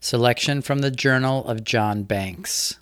Selection from the Journal of John Banks.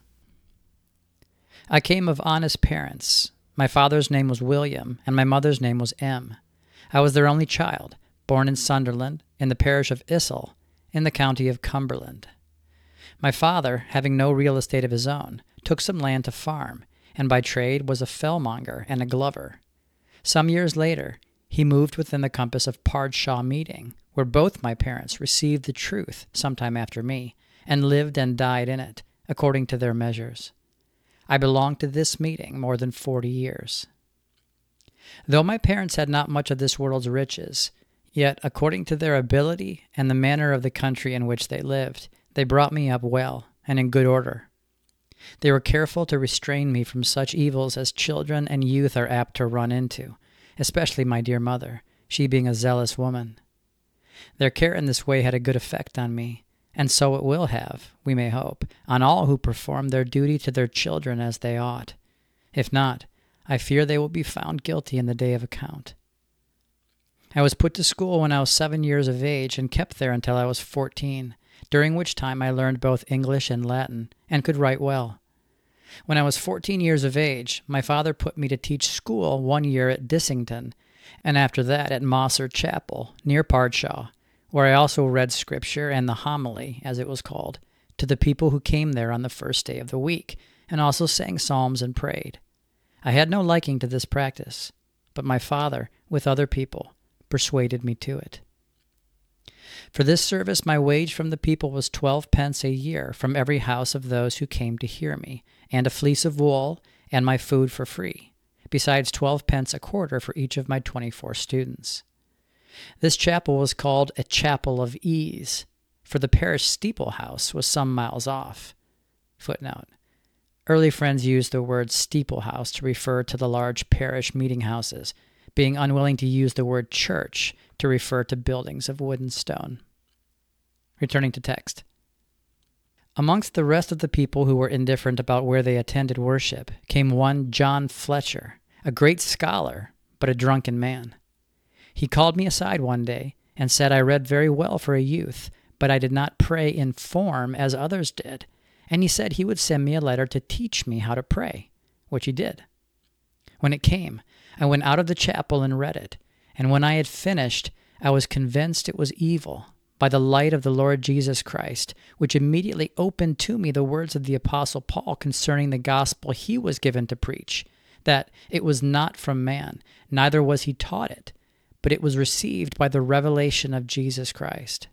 I came of honest parents. My father's name was William, and my mother's name was M. I was their only child, born in Sunderland, in the parish of Issel, in the county of Cumberland. My father, having no real estate of his own, took some land to farm, and by trade was a fellmonger and a glover. Some years later, he moved within the compass of Pardshaw Meeting, where both my parents received the truth some time after me, and lived and died in it, according to their measures. I belonged to this meeting more than 40 years. Though my parents had not much of this world's riches, yet according to their ability and the manner of the country in which they lived, they brought me up well and in good order. They were careful to restrain me from such evils as children and youth are apt to run into, especially my dear mother, she being a zealous woman. Their care in this way had a good effect on me, and so it will have, we may hope, on all who perform their duty to their children as they ought. If not, I fear they will be found guilty in the day of account. I was put to school when I was 7 years of age and kept there until I was 14, during which time I learned both English and Latin, and could write well. When I was 14 years of age, my father put me to teach school 1 year at Dissington, and after that at Mosser Chapel, near Pardshaw, where I also read Scripture and the homily, as it was called, to the people who came there on the first day of the week, and also sang psalms and prayed. I had no liking to this practice, but my father, with other people, persuaded me to it. For this service my wage from the people was 12 pence a year from every house of those who came to hear me, and a fleece of wool, and my food for free, besides 12 pence a quarter for each of my 24 students. This chapel was called a chapel of ease, for the parish steeple house was some miles off. Footnote. Early friends used the word steeple house to refer to the large parish meeting houses, being unwilling to use the word church to refer to buildings of wood and stone. Returning to text. Amongst the rest of the people who were indifferent about where they attended worship came one John Fletcher, a great scholar, but a drunken man. He called me aside one day and said I read very well for a youth, but I did not pray in form as others did, and he said he would send me a letter to teach me how to pray, which he did. When it came, I went out of the chapel and read it, and when I had finished, I was convinced it was evil by the light of the Lord Jesus Christ, which immediately opened to me the words of the Apostle Paul concerning the gospel he was given to preach, that it was not from man, neither was he taught it, but it was received by the revelation of Jesus Christ.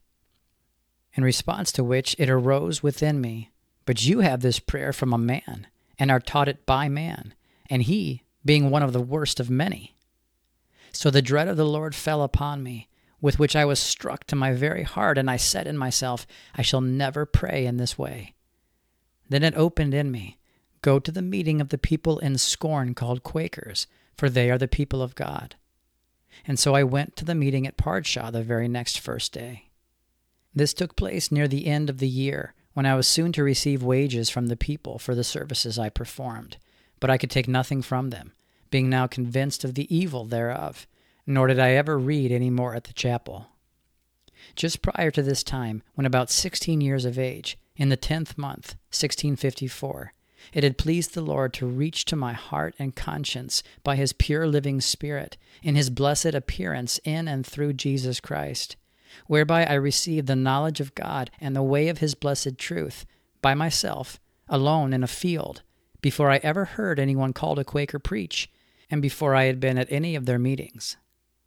In response to which it arose within me, but you have this prayer from a man, and are taught it by man, and he being one of the worst of many. So the dread of the Lord fell upon me, with which I was struck to my very heart, and I said in myself, I shall never pray in this way. Then it opened in me, go to the meeting of the people in scorn called Quakers, for they are the people of God. And so I went to the meeting at Pardshaw the very next first day. This took place near the end of the year, when I was soon to receive wages from the people for the services I performed, but I could take nothing from them, being now convinced of the evil thereof, nor did I ever read any more at the chapel. Just prior to this time, when about 16 years of age, in the 10th month, 1654, it had pleased the Lord to reach to my heart and conscience by his pure living Spirit, in his blessed appearance in and through Jesus Christ, whereby I received the knowledge of God and the way of his blessed truth, by myself, alone in a field, before I ever heard anyone called a Quaker preach, and before I had been at any of their meetings.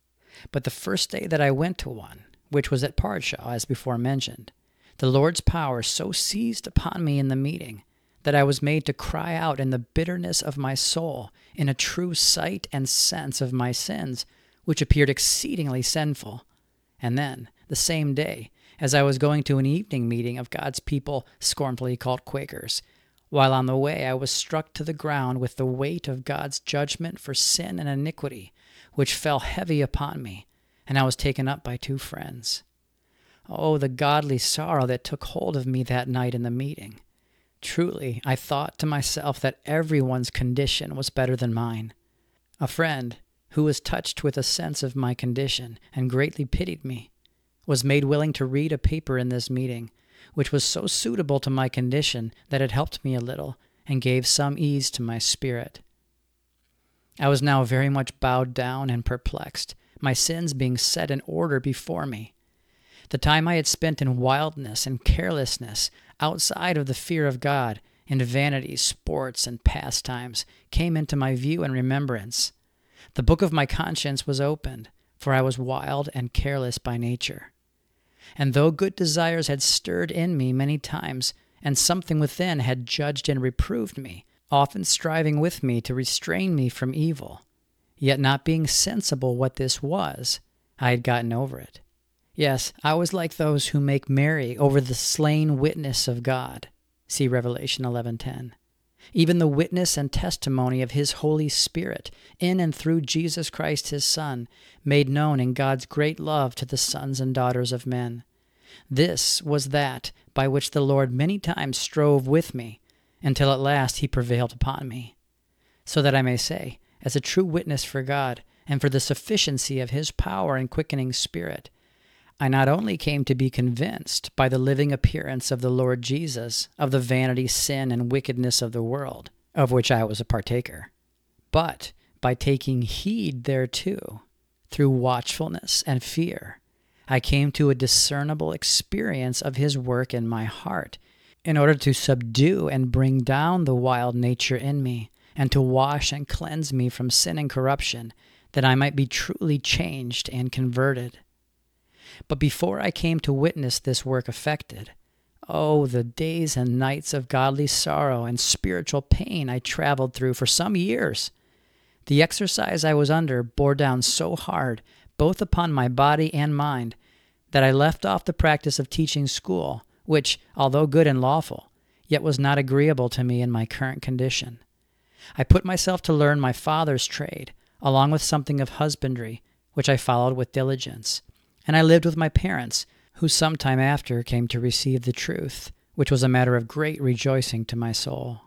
But the first day that I went to one, which was at Pardshaw, as before mentioned, the Lord's power so seized upon me in the meeting that I was made to cry out in the bitterness of my soul in a true sight and sense of my sins, which appeared exceedingly sinful. And then, the same day, as I was going to an evening meeting of God's people scornfully called Quakers, while on the way I was struck to the ground with the weight of God's judgment for sin and iniquity, which fell heavy upon me, and I was taken up by 2 friends. Oh, the godly sorrow that took hold of me that night in the meeting! Truly, I thought to myself that everyone's condition was better than mine. A friend, who was touched with a sense of my condition and greatly pitied me, was made willing to read a paper in this meeting, which was so suitable to my condition that it helped me a little and gave some ease to my spirit. I was now very much bowed down and perplexed, my sins being set in order before me. The time I had spent in wildness and carelessness, outside of the fear of God, in vanities, sports, and pastimes, came into my view and remembrance. The book of my conscience was opened, for I was wild and careless by nature. And though good desires had stirred in me many times, and something within had judged and reproved me, often striving with me to restrain me from evil, yet not being sensible what this was, I had gotten over it. Yes, I was like those who make merry over the slain witness of God. See Revelation 11:10. Even the witness and testimony of his Holy Spirit, in and through Jesus Christ his Son, made known in God's great love to the sons and daughters of men. This was that by which the Lord many times strove with me, until at last he prevailed upon me. So that I may say, as a true witness for God, and for the sufficiency of his power and quickening spirit, I not only came to be convinced by the living appearance of the Lord Jesus of the vanity, sin, and wickedness of the world, of which I was a partaker, but by taking heed thereto, through watchfulness and fear, I came to a discernible experience of his work in my heart, in order to subdue and bring down the wild nature in me, and to wash and cleanse me from sin and corruption, that I might be truly changed and converted. But before I came to witness this work effected, oh, the days and nights of godly sorrow and spiritual pain I traveled through for some years. The exercise I was under bore down so hard, both upon my body and mind, that I left off the practice of teaching school, which, although good and lawful, yet was not agreeable to me in my current condition. I put myself to learn my father's trade, along with something of husbandry, which I followed with diligence. And I lived with my parents, who some time after came to receive the truth, which was a matter of great rejoicing to my soul.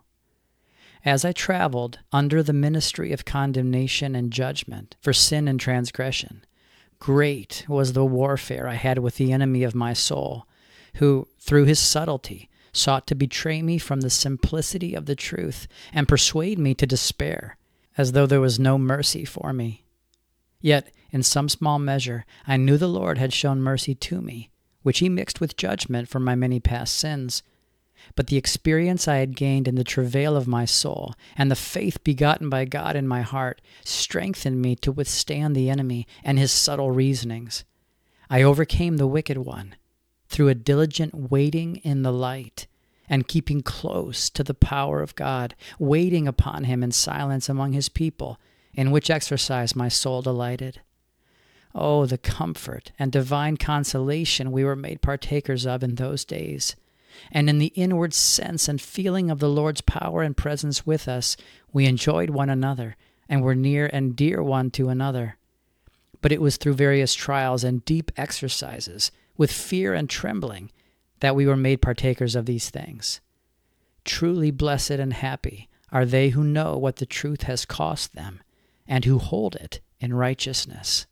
As I traveled under the ministry of condemnation and judgment for sin and transgression, great was the warfare I had with the enemy of my soul, who, through his subtlety, sought to betray me from the simplicity of the truth and persuade me to despair, as though there was no mercy for me. Yet, in some small measure, I knew the Lord had shown mercy to me, which he mixed with judgment for my many past sins. But the experience I had gained in the travail of my soul, and the faith begotten by God in my heart, strengthened me to withstand the enemy and his subtle reasonings. I overcame the wicked one through a diligent waiting in the light, and keeping close to the power of God, waiting upon him in silence among his people, in which exercise my soul delighted. Oh, the comfort and divine consolation we were made partakers of in those days. And in the inward sense and feeling of the Lord's power and presence with us, we enjoyed one another, and were near and dear one to another. But it was through various trials and deep exercises, with fear and trembling, that we were made partakers of these things. Truly blessed and happy are they who know what the truth has cost them, and who hold it in righteousness.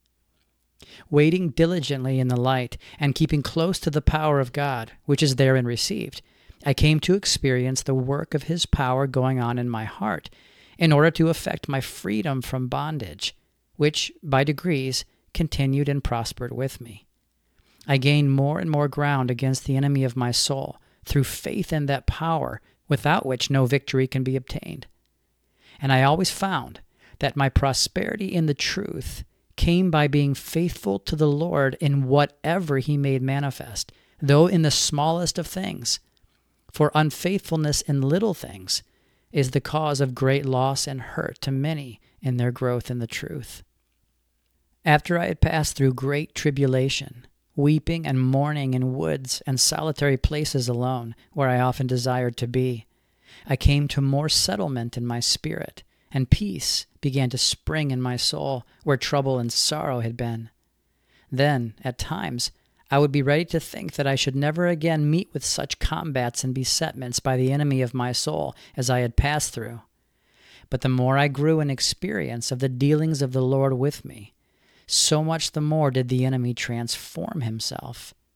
Waiting diligently in the light, and keeping close to the power of God, which is therein received, I came to experience the work of his power going on in my heart, in order to effect my freedom from bondage, which, by degrees, continued and prospered with me. I gained more and more ground against the enemy of my soul, through faith in that power, without which no victory can be obtained. And I always found that my prosperity in the truth came by being faithful to the Lord in whatever he made manifest, though in the smallest of things. For unfaithfulness in little things is the cause of great loss and hurt to many in their growth in the truth. After I had passed through great tribulation, weeping and mourning in woods and solitary places alone, where I often desired to be, I came to more settlement in my spirit, and peace began to spring in my soul where trouble and sorrow had been. Then, at times, I would be ready to think that I should never again meet with such combats and besetments by the enemy of my soul as I had passed through. But the more I grew in experience of the dealings of the Lord with me, so much the more did the enemy transform himself.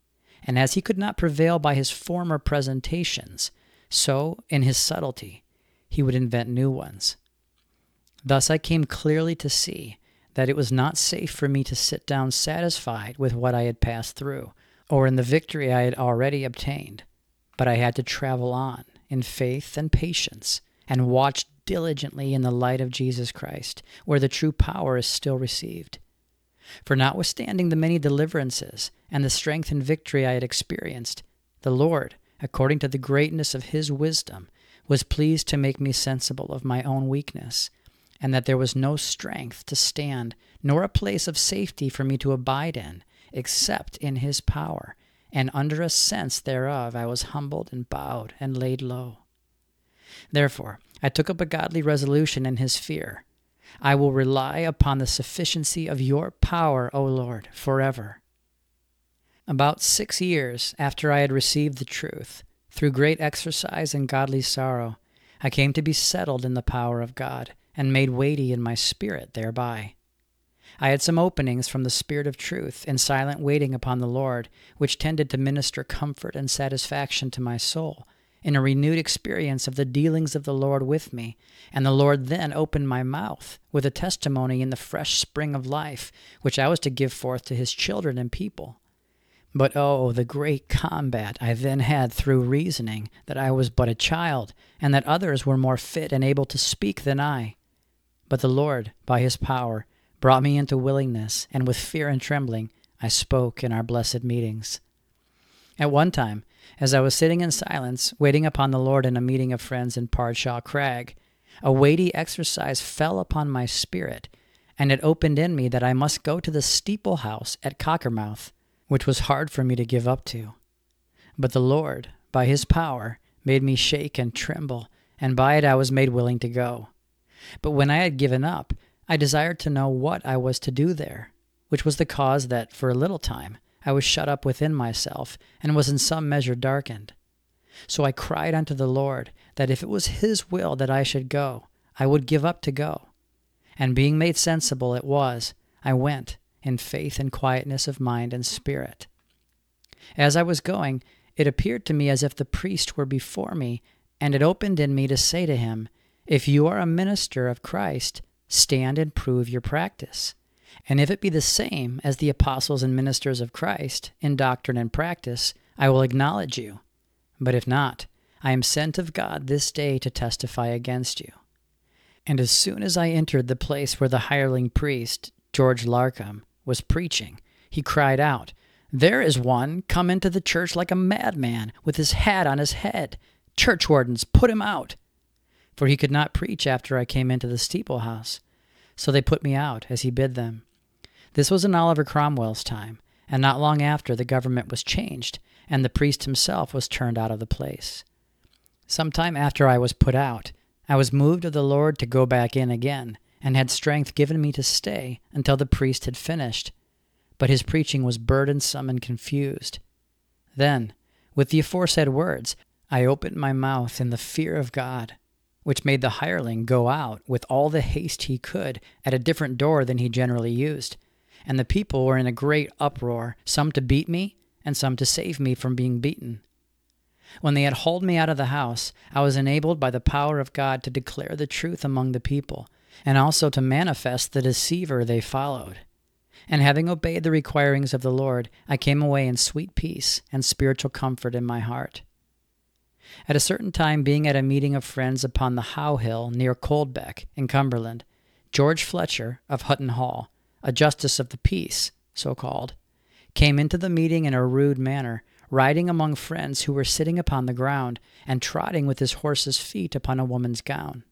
And as he could not prevail by his former presentations, so, in his subtlety, he would invent new ones. Thus I came clearly to see that it was not safe for me to sit down satisfied with what I had passed through, or in the victory I had already obtained, but I had to travel on in faith and patience, and watch diligently in the light of Jesus Christ, where the true power is still received. For notwithstanding the many deliverances and the strength and victory I had experienced, the Lord, according to the greatness of his wisdom, was pleased to make me sensible of my own weakness, and that there was no strength to stand, nor a place of safety for me to abide in, except in his power, and under a sense thereof I was humbled and bowed and laid low. Therefore I took up a godly resolution in his fear. I will rely upon the sufficiency of your power, O Lord, forever. About 6 years after I had received the truth, through great exercise and godly sorrow, I came to be settled in the power of God, and made weighty in my spirit thereby. I had some openings from the Spirit of truth in silent waiting upon the Lord, which tended to minister comfort and satisfaction to my soul, in a renewed experience of the dealings of the Lord with me, and the Lord then opened my mouth with a testimony in the fresh spring of life, which I was to give forth to his children and people. But oh, the great combat I then had through reasoning that I was but a child, and that others were more fit and able to speak than I. But the Lord, by his power, brought me into willingness, and with fear and trembling I spoke in our blessed meetings. At one time, as I was sitting in silence, waiting upon the Lord in a meeting of friends in Pardshaw Crag, a weighty exercise fell upon my spirit, and it opened in me that I must go to the steeple house at Cockermouth, which was hard for me to give up to. But the Lord, by his power, made me shake and tremble, and by it I was made willing to go. But when I had given up, I desired to know what I was to do there, which was the cause that, for a little time, I was shut up within myself, and was in some measure darkened. So I cried unto the Lord, that if it was his will that I should go, I would give up to go. And being made sensible it was, I went, in faith and quietness of mind and spirit. As I was going, it appeared to me as if the priest were before me, and it opened in me to say to him, If you are a minister of Christ, stand and prove your practice. And if it be the same as the apostles and ministers of Christ, in doctrine and practice, I will acknowledge you. But if not, I am sent of God this day to testify against you. And as soon as I entered the place where the hireling priest, George Larkham, was preaching, he cried out, There is one come into the church like a madman, with his hat on his head. Churchwardens, put him out. For he could not preach after I came into the steeple house. So they put me out, as he bid them. This was in Oliver Cromwell's time, and not long after the government was changed, and the priest himself was turned out of the place. Some time after I was put out, I was moved of the Lord to go back in again, and had strength given me to stay until the priest had finished. But his preaching was burdensome and confused. Then, with the aforesaid words, I opened my mouth in the fear of God, which made the hireling go out with all the haste he could at a different door than he generally used. And the people were in a great uproar, some to beat me, and some to save me from being beaten. When they had hauled me out of the house, I was enabled by the power of God to declare the truth among the people, and also to manifest the deceiver they followed. And having obeyed the requirings of the Lord, I came away in sweet peace and spiritual comfort in my heart. At a certain time, being at a meeting of friends upon the How Hill near Coldbeck in Cumberland, George Fletcher of Hutton Hall, a justice of the peace, so called, came into the meeting in a rude manner, riding among friends who were sitting upon the ground, and trotting with his horse's feet upon a woman's gown.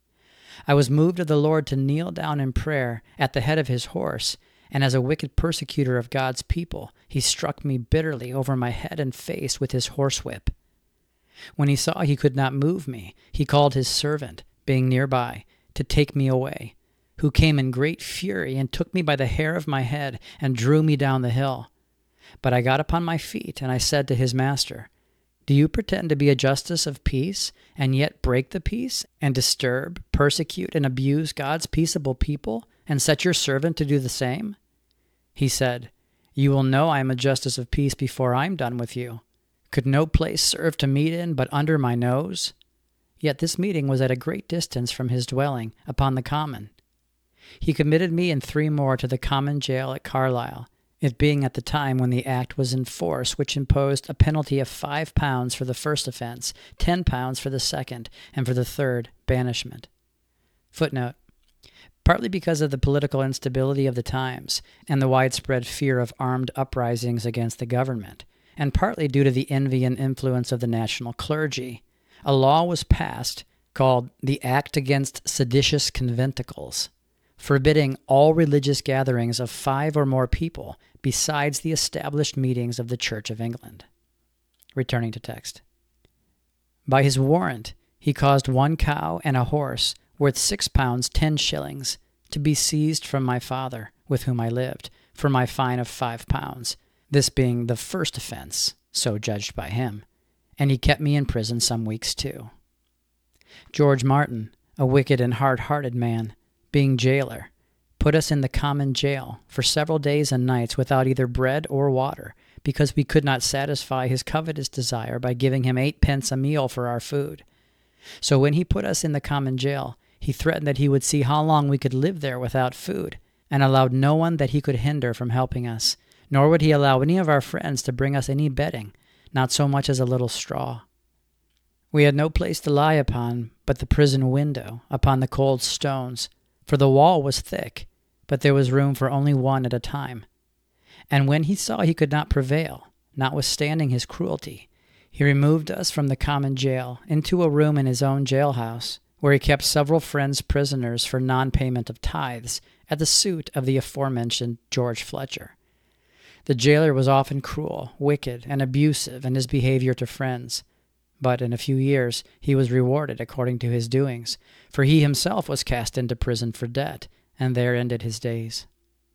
I was moved of the Lord to kneel down in prayer at the head of his horse, and as a wicked persecutor of God's people, he struck me bitterly over my head and face with his horsewhip. When he saw he could not move me, he called his servant, being nearby, to take me away, who came in great fury and took me by the hair of my head and drew me down the hill. But I got upon my feet, and I said to his master, Do you pretend to be a justice of peace, and yet break the peace, and disturb, persecute, and abuse God's peaceable people, and set your servant to do the same? He said, You will know I am a justice of peace before I am done with you. Could no place serve to meet in but under my nose? Yet this meeting was at a great distance from his dwelling upon the common. He committed me and 3 more to the common jail at Carlisle, it being at the time when the act was in force, which imposed a penalty of £5 for the first offense, £10 for the second, and for the third, banishment. Footnote: partly because of the political instability of the times and the widespread fear of armed uprisings against the government, and partly due to the envy and influence of the national clergy, a law was passed called the Act Against Seditious Conventicles, forbidding all religious gatherings of 5 or more people besides the established meetings of the Church of England. Returning to text. By his warrant, he caused 1 cow and a horse worth £6 10 to be seized from my father, with whom I lived, for my fine of £5, this being the first offense, so judged by him, and he kept me in prison some weeks too. George Martin, a wicked and hard-hearted man, being jailer, put us in the common jail for several days and nights without either bread or water, because we could not satisfy his covetous desire by giving him 8 a meal for our food. So when he put us in the common jail, he threatened that he would see how long we could live there without food, and allowed no one that he could hinder from helping us, nor would he allow any of our friends to bring us any bedding, not so much as a little straw. We had no place to lie upon but the prison window, upon the cold stones, for the wall was thick, but there was room for only one at a time. And when he saw he could not prevail, notwithstanding his cruelty, he removed us from the common jail into a room in his own jailhouse, where he kept several friends prisoners for non-payment of tithes, at the suit of the aforementioned George Fletcher. The jailer was often cruel, wicked, and abusive in his behavior to friends, but in a few years he was rewarded according to his doings, for he himself was cast into prison for debt, and there ended his days.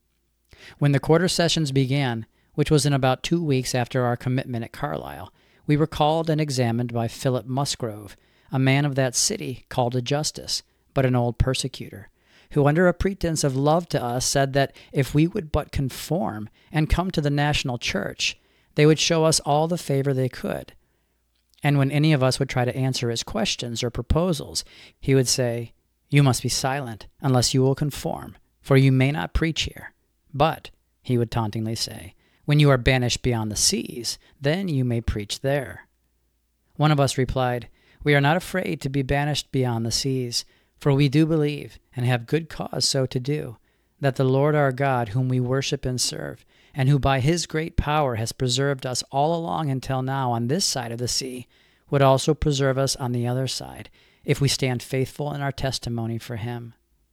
When the quarter sessions began, which was in about 2 weeks after our commitment at Carlisle, we were called and examined by Philip Musgrove, a man of that city called a justice, but an old persecutor, who under a pretense of love to us said that if we would but conform and come to the national church, they would show us all the favor they could. And when any of us would try to answer his questions or proposals, he would say, "You must be silent unless you will conform, for you may not preach here. But," he would tauntingly say, "when you are banished beyond the seas, then you may preach there." One of us replied, "We are not afraid to be banished beyond the seas, for we do believe, and have good cause so to do, that the Lord our God, whom we worship and serve, and who by his great power has preserved us all along until now on this side of the sea, would also preserve us on the other side, if we stand faithful in our testimony for him."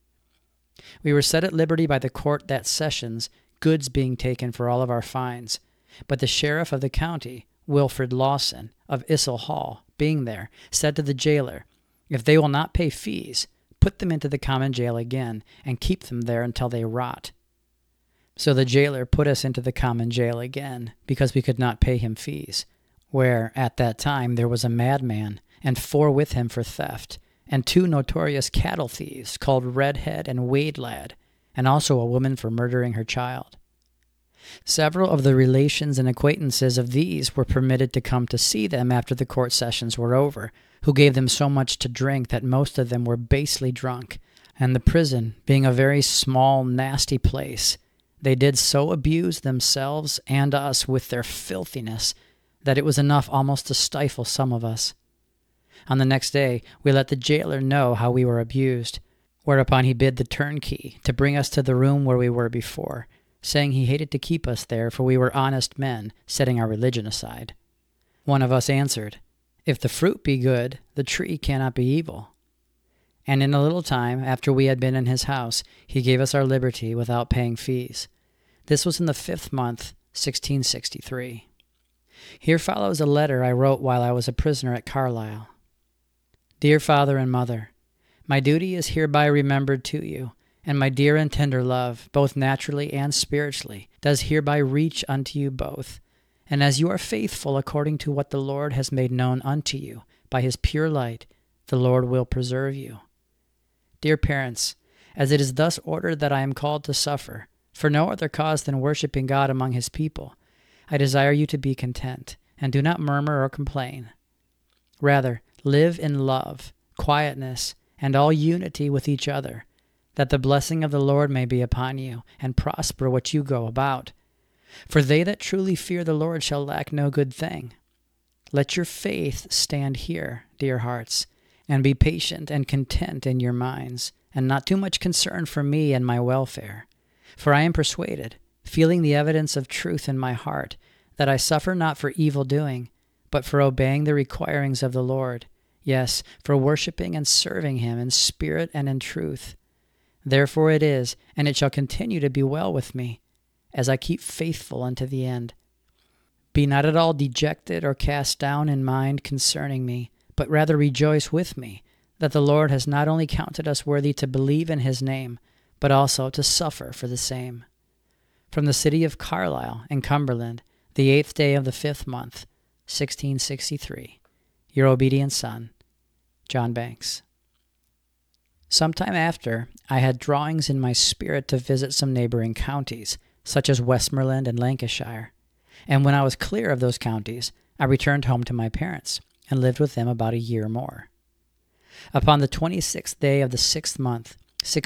We were set at liberty by the court that sessions, goods being taken for all of our fines, but the sheriff of the county, Wilfred Lawson, of Issel Hall, being there, said to the jailer, "If they will not pay fees, put them into the common jail again, and keep them there until they rot." So the jailer put us into the common jail again, because we could not pay him fees, where at that time there was a madman, and 4 with him for theft, and 2 notorious cattle thieves called Redhead and Wadelad, and also a woman for murdering her child. Several of the relations and acquaintances of these were permitted to come to see them after the court sessions were over, who gave them so much to drink that most of them were basely drunk, and the prison being a very small, nasty place, they did so abuse themselves and us with their filthiness that it was enough almost to stifle some of us. On the next day, we let the jailer know how we were abused, whereupon he bid the turnkey to bring us to the room where we were before, saying he hated to keep us there, for we were honest men, setting our religion aside. One of us answered, "If the fruit be good, the tree cannot be evil." And in a little time, after we had been in his house, he gave us our liberty without paying fees. This was in the 5th month, 1663. Here follows a letter I wrote while I was a prisoner at Carlisle. Dear Father and Mother, my duty is hereby remembered to you, and my dear and tender love, both naturally and spiritually, does hereby reach unto you both. And as you are faithful according to what the Lord has made known unto you by his pure light, the Lord will preserve you. Dear parents, as it is thus ordered that I am called to suffer, for no other cause than worshiping God among his people. I desire you to be content, and do not murmur or complain. Rather, live in love, quietness, and all unity with each other, that the blessing of the Lord may be upon you, and prosper what you go about. For they that truly fear the Lord shall lack no good thing. Let your faith stand here, dear hearts, and be patient and content in your minds, and not too much concerned for me and my welfare. For I am persuaded, feeling the evidence of truth in my heart, that I suffer not for evil doing, but for obeying the requirings of the Lord, yes, for worshiping and serving him in spirit and in truth. Therefore it is, and it shall continue to be well with me, as I keep faithful unto the end. Be not at all dejected or cast down in mind concerning me, but rather rejoice with me, that the Lord has not only counted us worthy to believe in his name, but also to suffer for the same. From the city of Carlisle in Cumberland, the 8th day of the 5th month, 1663. Your obedient son, John Banks. Sometime after, I had drawings in my spirit to visit some neighboring counties, such as Westmoreland and Lancashire. And when I was clear of those counties, I returned home to my parents, and lived with them about a year more. Upon the 26th day of the 6th month,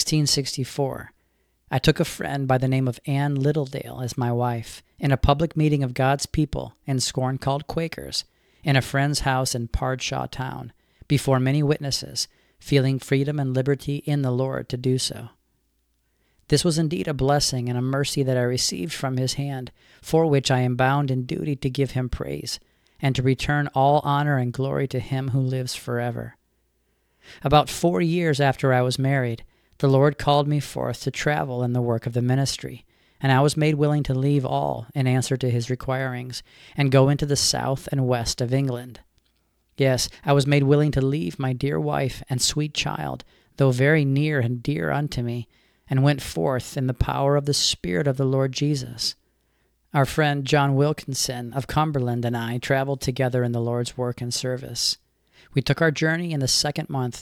1664, I took a friend by the name of Anne Littledale as my wife, in a public meeting of God's people in scorn called Quakers, in a friend's house in Pardshaw town, before many witnesses, feeling freedom and liberty in the Lord to do so. This was indeed a blessing and a mercy that I received from his hand, for which I am bound in duty to give him praise, and to return all honor and glory to him who lives forever. About 4 years after I was married, the Lord called me forth to travel in the work of the ministry, and I was made willing to leave all in answer to his requirings, and go into the south and west of England. Yes, I was made willing to leave my dear wife and sweet child, though very near and dear unto me, and went forth in the power of the Spirit of the Lord Jesus. Our friend John Wilkinson of Cumberland and I traveled together in the Lord's work and service. We took our journey in the 2nd month,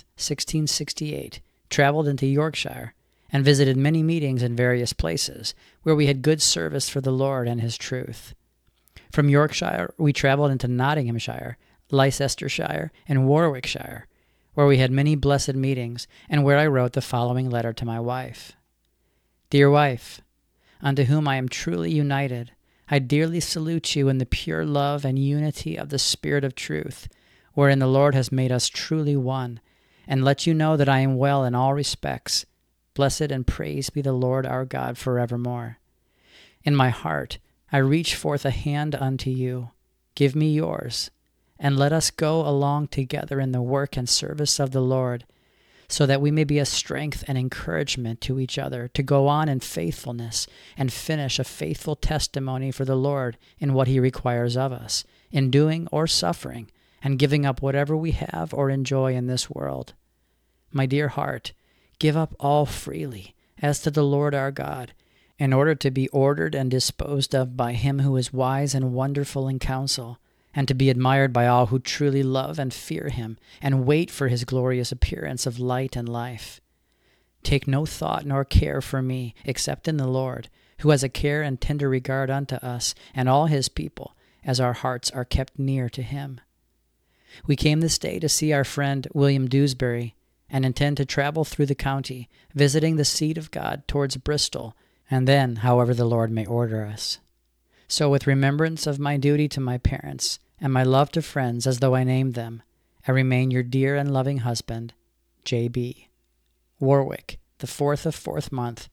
1668, traveled into Yorkshire, and visited many meetings in various places, where we had good service for the Lord and his truth. From Yorkshire we traveled into Nottinghamshire, Leicestershire, and Warwickshire, where we had many blessed meetings, and where I wrote the following letter to my wife. Dear wife, unto whom I am truly united, I dearly salute you in the pure love and unity of the Spirit of truth, wherein the Lord has made us truly one, and let you know that I am well in all respects. Blessed and praised be the Lord our God forevermore. In my heart I reach forth a hand unto you. Give me yours, and let us go along together in the work and service of the Lord, so that we may be a strength and encouragement to each other to go on in faithfulness and finish a faithful testimony for the Lord in what he requires of us, in doing or suffering, and giving up whatever we have or enjoy in this world. My dear heart, give up all freely, as to the Lord our God, in order to be ordered and disposed of by him who is wise and wonderful in counsel, and to be admired by all who truly love and fear him, and wait for his glorious appearance of light and life. Take no thought nor care for me, except in the Lord, who has a care and tender regard unto us and all his people, as our hearts are kept near to him. We came this day to see our friend William Dewsbury, and intend to travel through the county, visiting the seat of God towards Bristol, and then however the Lord may order us. So with remembrance of my duty to my parents, and my love to friends as though I named them, I remain your dear and loving husband, J.B. Warwick, the 4th of 4th month,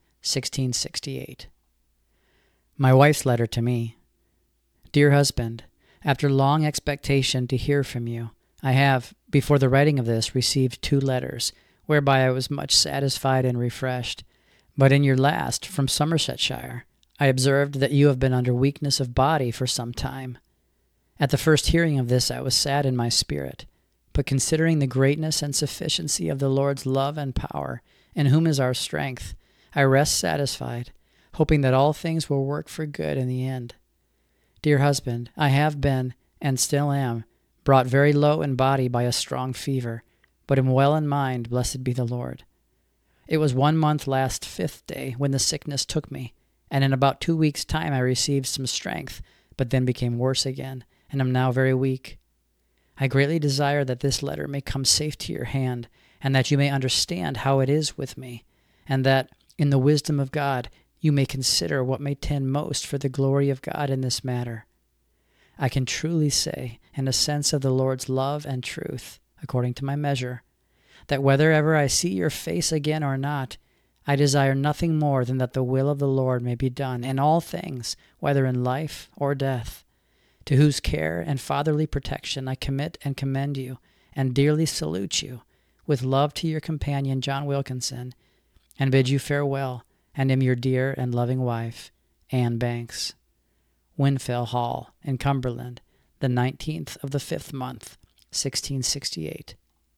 1668. My wife's letter to me. Dear husband, after long expectation to hear from you, I have, before the writing of this, received 2 letters, whereby I was much satisfied and refreshed. But in your last, from Somersetshire, I observed that you have been under weakness of body for some time. At the first hearing of this I was sad in my spirit, but considering the greatness and sufficiency of the Lord's love and power, in whom is our strength, I rest satisfied, hoping that all things will work for good in the end. Dear husband, I have been, and still am, brought very low in body by a strong fever, but am well in mind, blessed be the Lord. It was 1 month last 5th day when the sickness took me, and in about 2 weeks' time I received some strength, but then became worse again, and am now very weak. I greatly desire that this letter may come safe to your hand, and that you may understand how it is with me, and that, in the wisdom of God, you may consider what may tend most for the glory of God in this matter. I can truly say, in a sense of the Lord's love and truth, according to my measure, that whether ever I see your face again or not, I desire nothing more than that the will of the Lord may be done in all things, whether in life or death, to whose care and fatherly protection I commit and commend you, and dearly salute you, with love to your companion John Wilkinson, and bid you farewell, and am your dear and loving wife, Anne Banks. Winfell Hall, in Cumberland, the 19th of the 5th month, 1668.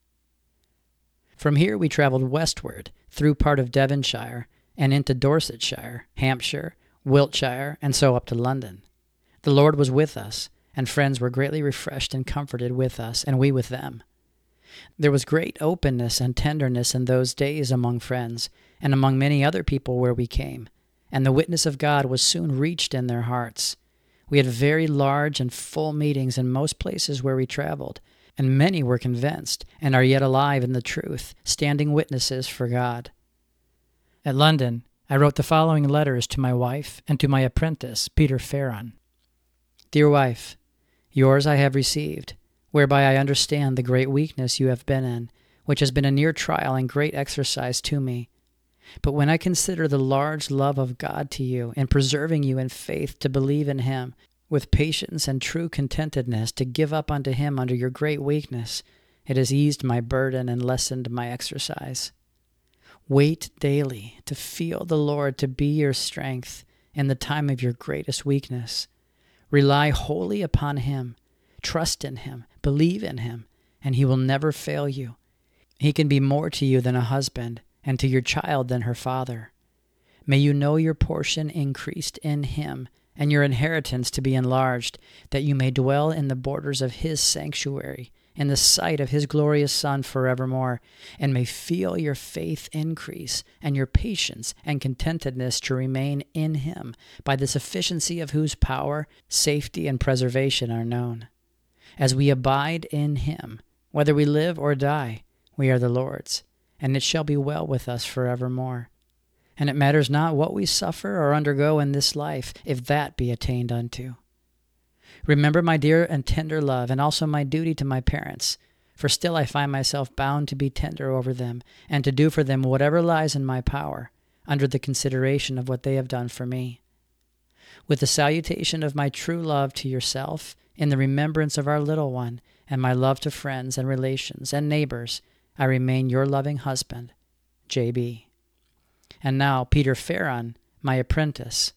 From here we traveled westward through part of Devonshire and into Dorsetshire, Hampshire, Wiltshire, and so up to London. The Lord was with us, and friends were greatly refreshed and comforted with us, and we with them. There was great openness and tenderness in those days among friends, and among many other people where we came, and the witness of God was soon reached in their hearts. We had very large and full meetings in most places where we traveled, and many were convinced, and are yet alive in the truth, standing witnesses for God. At London, I wrote the following letters to my wife and to my apprentice, Peter Farron. Dear wife, yours I have received, whereby I understand the great weakness you have been in, which has been a near trial and great exercise to me. But when I consider the large love of God to you in preserving you in faith to believe in him, with patience and true contentedness to give up unto him under your great weakness, it has eased my burden and lessened my exercise. Wait daily to feel the Lord to be your strength in the time of your greatest weakness. Rely wholly upon him, trust in him, believe in him, and he will never fail you. He can be more to you than a husband, and to your child than her father. May you know your portion increased in him, and your inheritance to be enlarged, that you may dwell in the borders of his sanctuary, in the sight of his glorious Son forevermore, and may feel your faith increase, and your patience and contentedness to remain in him, by the sufficiency of whose power, safety, and preservation are known. As we abide in him, whether we live or die, we are the Lord's, and it shall be well with us forevermore. And it matters not what we suffer or undergo in this life, if that be attained unto. Remember my dear and tender love, and also my duty to my parents, for still I find myself bound to be tender over them, and to do for them whatever lies in my power, under the consideration of what they have done for me. With the salutation of my true love to yourself, in the remembrance of our little one, and my love to friends and relations and neighbors, I remain your loving husband, J.B. And now, Peter Farron, my apprentice.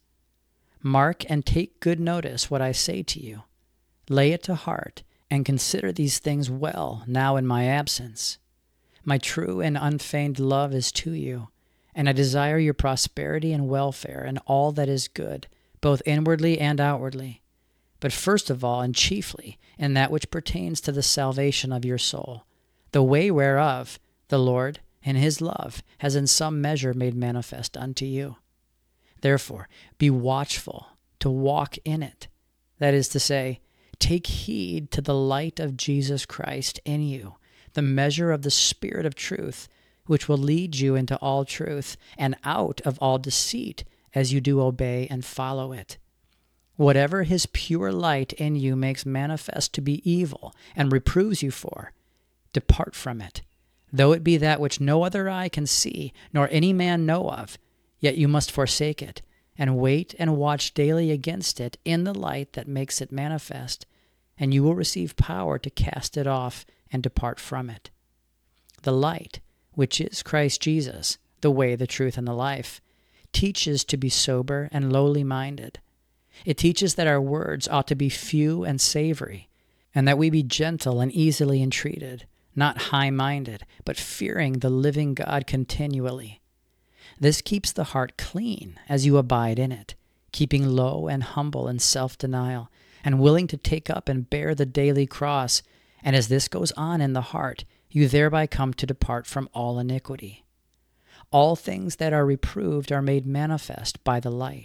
Mark and take good notice what I say to you. Lay it to heart, and consider these things well now in my absence. My true and unfeigned love is to you, and I desire your prosperity and welfare in all that is good, both inwardly and outwardly, but first of all and chiefly in that which pertains to the salvation of your soul, the way whereof the Lord, in his love, has in some measure made manifest unto you. Therefore, be watchful to walk in it. That is to say, take heed to the light of Jesus Christ in you, the measure of the Spirit of truth, which will lead you into all truth and out of all deceit as you do obey and follow it. Whatever his pure light in you makes manifest to be evil and reproves you for, depart from it. Though it be that which no other eye can see, nor any man know of, yet you must forsake it, and wait and watch daily against it in the light that makes it manifest, and you will receive power to cast it off and depart from it. The light, which is Christ Jesus, the way, the truth, and the life, teaches to be sober and lowly minded. It teaches that our words ought to be few and savory, and that we be gentle and easily entreated, not high-minded, but fearing the living God continually. This keeps the heart clean as you abide in it, keeping low and humble in self-denial, and willing to take up and bear the daily cross, and as this goes on in the heart, you thereby come to depart from all iniquity. All things that are reproved are made manifest by the light,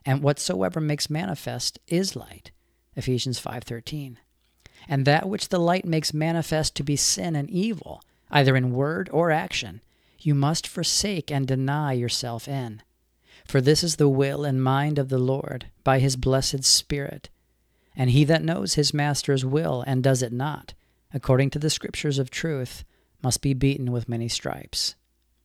and whatsoever makes manifest is light. Ephesians 5:13. And that which the light makes manifest to be sin and evil, either in word or action, you must forsake and deny yourself in. For this is the will and mind of the Lord by his blessed Spirit. And he that knows his master's will and does it not, according to the scriptures of truth, must be beaten with many stripes.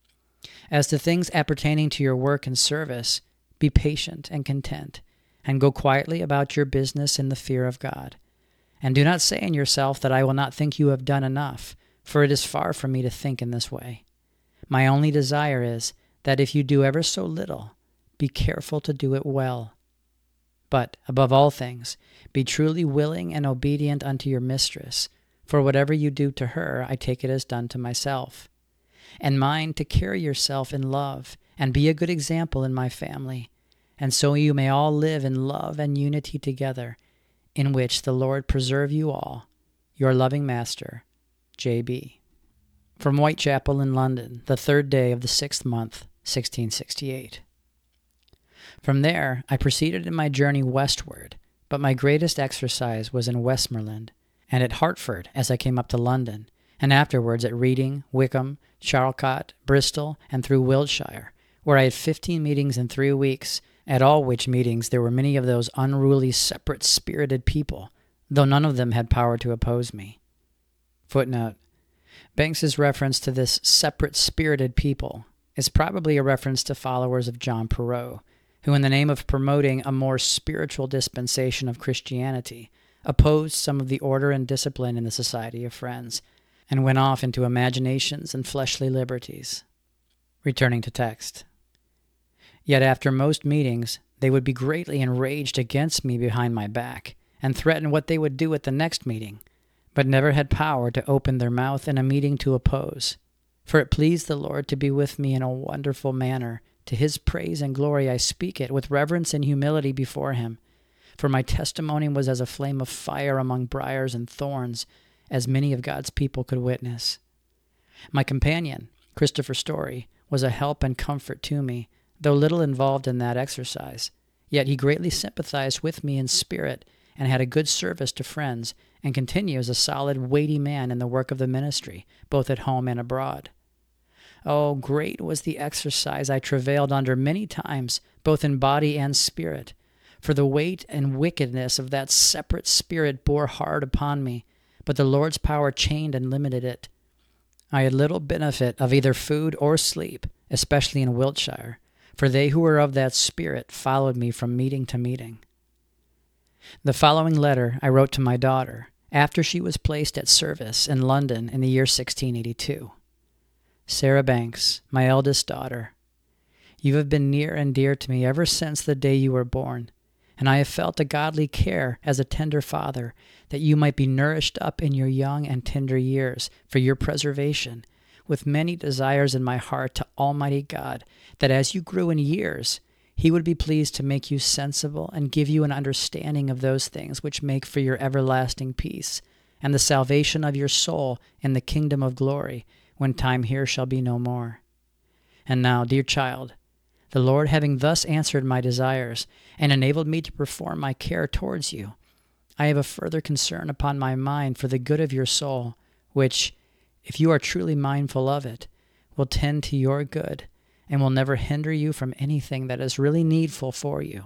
As to things appertaining to your work and service, be patient and content, and go quietly about your business in the fear of God. And do not say in yourself that I will not think you have done enough, for it is far from me to think in this way. My only desire is that if you do ever so little, be careful to do it well. But, above all things, be truly willing and obedient unto your mistress, for whatever you do to her, I take it as done to myself. And mind to carry yourself in love, and be a good example in my family, and so you may all live in love and unity together, in which the Lord preserve you all. Your loving master, J.B. From Whitechapel in London, the 3rd day of the 6th month, 1668. From there, I proceeded in my journey westward, but my greatest exercise was in Westmoreland, and at Hertford as I came up to London, and afterwards at Reading, Wickham, Charlecot, Bristol, and through Wiltshire, where I had 15 meetings in 3 weeks, at all which meetings there were many of those unruly, separate-spirited people, though none of them had power to oppose me. Footnote: Banks's reference to this separate-spirited people is probably a reference to followers of John Perrot, who in the name of promoting a more spiritual dispensation of Christianity, opposed some of the order and discipline in the Society of Friends, and went off into imaginations and fleshly liberties. Returning to text. Yet after most meetings, they would be greatly enraged against me behind my back, and threaten what they would do at the next meeting, but never had power to open their mouth in a meeting to oppose. For it pleased the Lord to be with me in a wonderful manner. To his praise and glory I speak it with reverence and humility before him. For my testimony was as a flame of fire among briars and thorns, as many of God's people could witness. My companion, Christopher Story, was a help and comfort to me, though little involved in that exercise. Yet he greatly sympathized with me in spirit, and had a good service to friends, and continues a solid, weighty man in the work of the ministry, both at home and abroad. Oh, great was the exercise I travailed under many times, both in body and spirit, for the weight and wickedness of that separate spirit bore hard upon me, but the Lord's power chained and limited it. I had little benefit of either food or sleep, especially in Wiltshire, for they who were of that spirit followed me from meeting to meeting. The following letter I wrote to my daughter, after she was placed at service in London in the year 1682. Sarah Banks, my eldest daughter, you have been near and dear to me ever since the day you were born, and I have felt a godly care as a tender father that you might be nourished up in your young and tender years for your preservation, with many desires in my heart to Almighty God, that as you grew in years, he would be pleased to make you sensible and give you an understanding of those things which make for your everlasting peace, and the salvation of your soul in the kingdom of glory, when time here shall be no more. And now, dear child, the Lord having thus answered my desires, and enabled me to perform my care towards you, I have a further concern upon my mind for the good of your soul, which, if you are truly mindful of it, will tend to your good, and will never hinder you from anything that is really needful for you.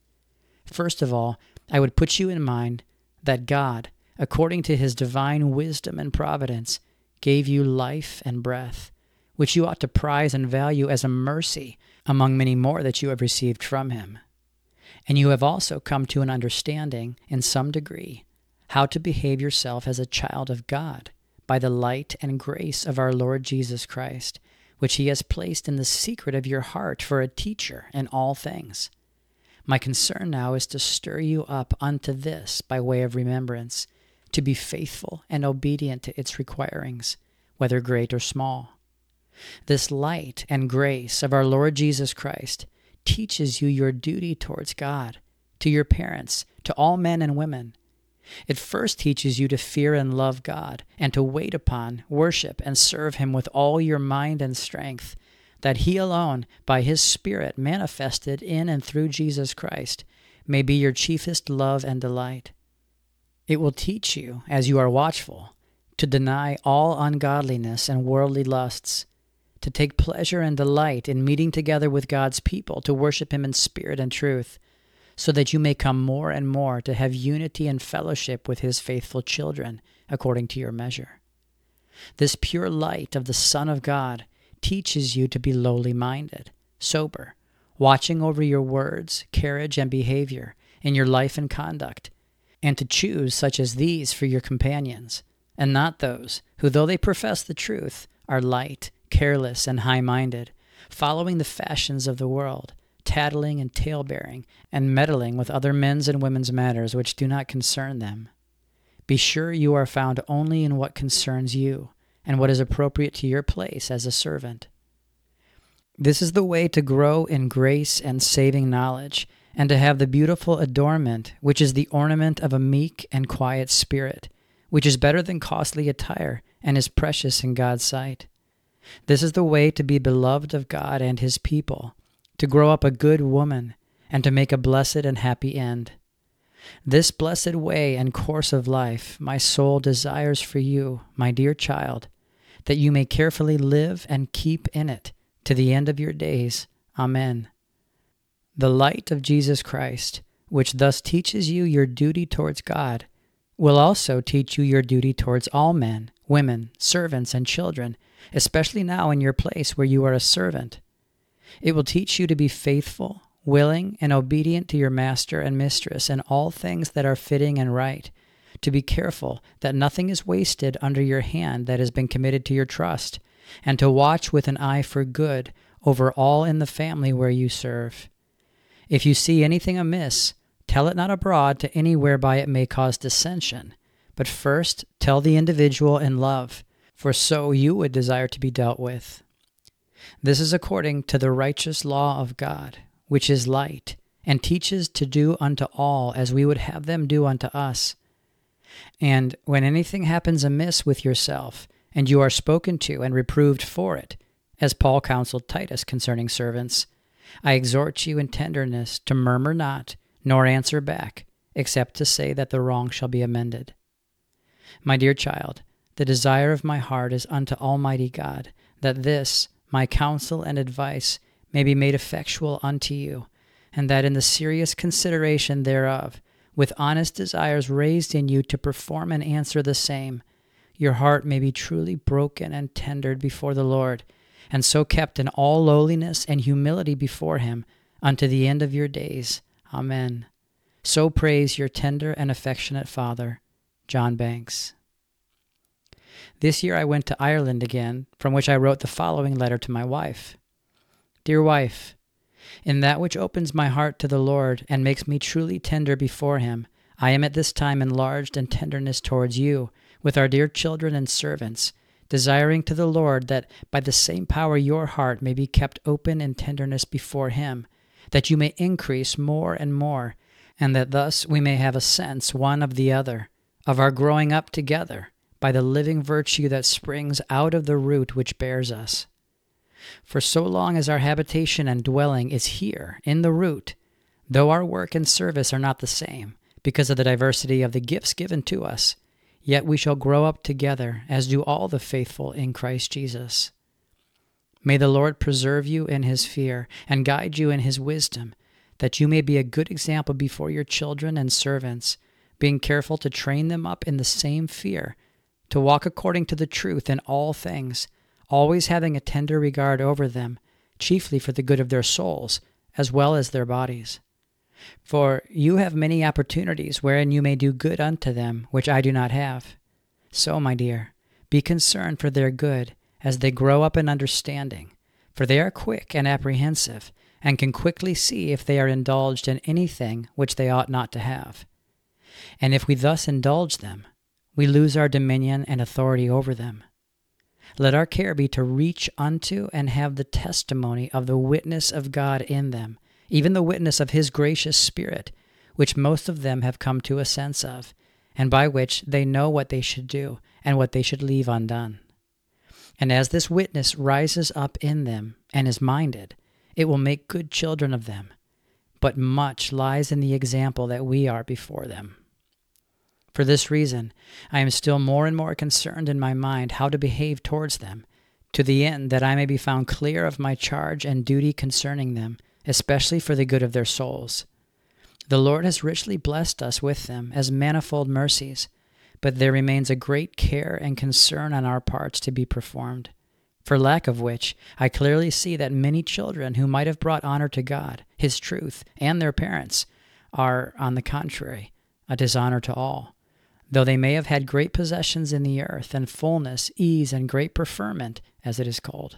First of all, I would put you in mind that God, according to his divine wisdom and providence, gave you life and breath, which you ought to prize and value as a mercy among many more that you have received from him. And you have also come to an understanding, in some degree, how to behave yourself as a child of God by the light and grace of our Lord Jesus Christ, which he has placed in the secret of your heart for a teacher in all things. My concern now is to stir you up unto this by way of remembrance, to be faithful and obedient to its requirings, whether great or small. This light and grace of our Lord Jesus Christ teaches you your duty towards God, to your parents, to all men and women. It first teaches you to fear and love God, and to wait upon, worship, and serve him with all your mind and strength, that he alone, by his Spirit manifested in and through Jesus Christ, may be your chiefest love and delight. It will teach you, as you are watchful, to deny all ungodliness and worldly lusts, to take pleasure and delight in meeting together with God's people to worship him in spirit and truth, so that you may come more and more to have unity and fellowship with his faithful children, according to your measure. This pure light of the Son of God teaches you to be lowly minded, sober, watching over your words, carriage, and behavior in your life and conduct, and to choose such as these for your companions, and not those who, though they profess the truth, are light, careless, and high-minded, following the fashions of the world, tattling and tale-bearing, and meddling with other men's and women's matters which do not concern them. Be sure you are found only in what concerns you, and what is appropriate to your place as a servant. This is the way to grow in grace and saving knowledge, and to have the beautiful adornment which is the ornament of a meek and quiet spirit, which is better than costly attire, and is precious in God's sight. This is the way to be beloved of God and his people, to grow up a good woman, and to make a blessed and happy end. This blessed way and course of life my soul desires for you, my dear child, that you may carefully live and keep in it to the end of your days. Amen. The light of Jesus Christ, which thus teaches you your duty towards God, will also teach you your duty towards all men, women, servants, and children, especially now in your place where you are a servant. It will teach you to be faithful, willing, and obedient to your master and mistress in all things that are fitting and right, to be careful that nothing is wasted under your hand that has been committed to your trust, and to watch with an eye for good over all in the family where you serve. If you see anything amiss, tell it not abroad to any whereby it may cause dissension, but first tell the individual in love, for so you would desire to be dealt with. This is according to the righteous law of God, which is light, and teaches to do unto all as we would have them do unto us. And when anything happens amiss with yourself, and you are spoken to and reproved for it, as Paul counseled Titus concerning servants, I exhort you in tenderness to murmur not, nor answer back, except to say that the wrong shall be amended. My dear child, the desire of my heart is unto Almighty God, that this, my counsel and advice, may be made effectual unto you, and that in the serious consideration thereof, with honest desires raised in you to perform and answer the same, your heart may be truly broken and tendered before the Lord, and so kept in all lowliness and humility before him unto the end of your days. Amen. So prays your tender and affectionate father, John Banks. This year I went to Ireland again, from which I wrote the following letter to my wife. Dear wife, in that which opens my heart to the Lord and makes me truly tender before him, I am at this time enlarged in tenderness towards you, with our dear children and servants, desiring to the Lord that by the same power your heart may be kept open in tenderness before him, that you may increase more and more, and that thus we may have a sense one of the other, of our growing up together, by the living virtue that springs out of the root which bears us. For so long as our habitation and dwelling is here, in the root, though our work and service are not the same, because of the diversity of the gifts given to us, yet we shall grow up together, as do all the faithful in Christ Jesus. May the Lord preserve you in his fear, and guide you in his wisdom, that you may be a good example before your children and servants, being careful to train them up in the same fear, to walk according to the truth in all things, always having a tender regard over them, chiefly for the good of their souls, as well as their bodies. For you have many opportunities wherein you may do good unto them, which I do not have. So, my dear, be concerned for their good, as they grow up in understanding, for they are quick and apprehensive, and can quickly see if they are indulged in anything which they ought not to have. And if we thus indulge them, we lose our dominion and authority over them. Let our care be to reach unto and have the testimony of the witness of God in them, even the witness of his gracious Spirit, which most of them have come to a sense of, and by which they know what they should do and what they should leave undone. And as this witness rises up in them and is minded, it will make good children of them. But much lies in the example that we are before them. For this reason, I am still more and more concerned in my mind how to behave towards them, to the end that I may be found clear of my charge and duty concerning them, especially for the good of their souls. The Lord has richly blessed us with them as manifold mercies, but there remains a great care and concern on our parts to be performed, for lack of which I clearly see that many children who might have brought honor to God, His truth, and their parents are, on the contrary, a dishonor to all, though they may have had great possessions in the earth, and fullness, ease, and great preferment, as it is called.